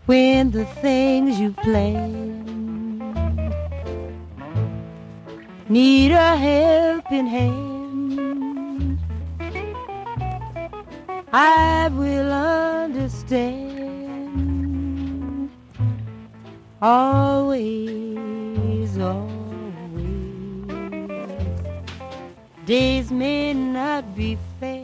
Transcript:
when the things you plan need a helping hand. I will understand always, always. Days may not be fair,